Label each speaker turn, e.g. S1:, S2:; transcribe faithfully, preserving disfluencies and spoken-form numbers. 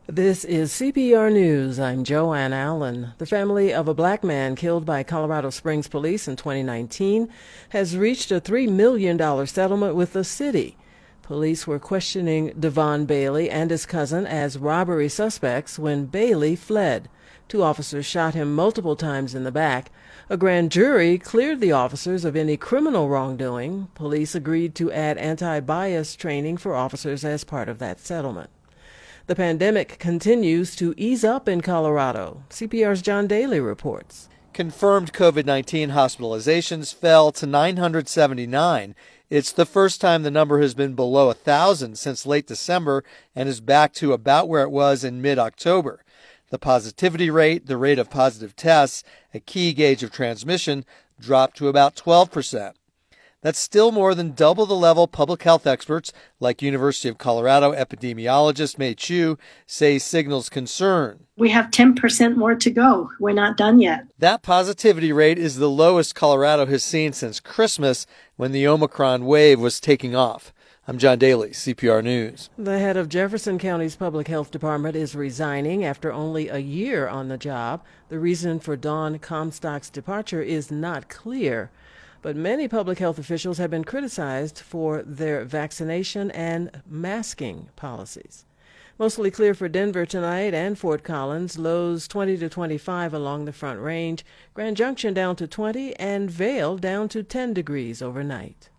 S1: This is C P R News. I'm Joanne Allen. The family of a black man killed by Colorado Springs police in twenty nineteen has reached a three million dollars settlement with the city. Police were questioning Devon Bailey and his cousin as robbery suspects when Bailey fled. Two officers shot him multiple times in the back. A grand jury cleared the officers of any criminal wrongdoing. Police agreed to add anti-bias training for officers as part of that settlement. The pandemic continues to ease up in Colorado. C P R's John Daly reports.
S2: Confirmed COVID nineteen hospitalizations fell to nine hundred seventy-nine. It's the first time the number has been below one thousand since late December and is back to about where it was in mid-October. The positivity rate, the rate of positive tests, a key gauge of transmission, dropped to about twelve percent. That's still more than double the level public health experts like University of Colorado epidemiologist Mei Chu say signals concern.
S3: We have ten percent more to go. We're not done yet.
S2: That positivity rate is the lowest Colorado has seen since Christmas when the Omicron wave was taking off. I'm John Daly, C P R News.
S1: The head of Jefferson County's public health department is resigning after only a year on the job. The reason for Dawn Comstock's departure is not clear. But many public health officials have been criticized for their vaccination and masking policies. Mostly clear for Denver tonight and Fort Collins. Lows twenty to twenty-five along the Front Range. Grand Junction down to twenty and Vail down to ten degrees overnight.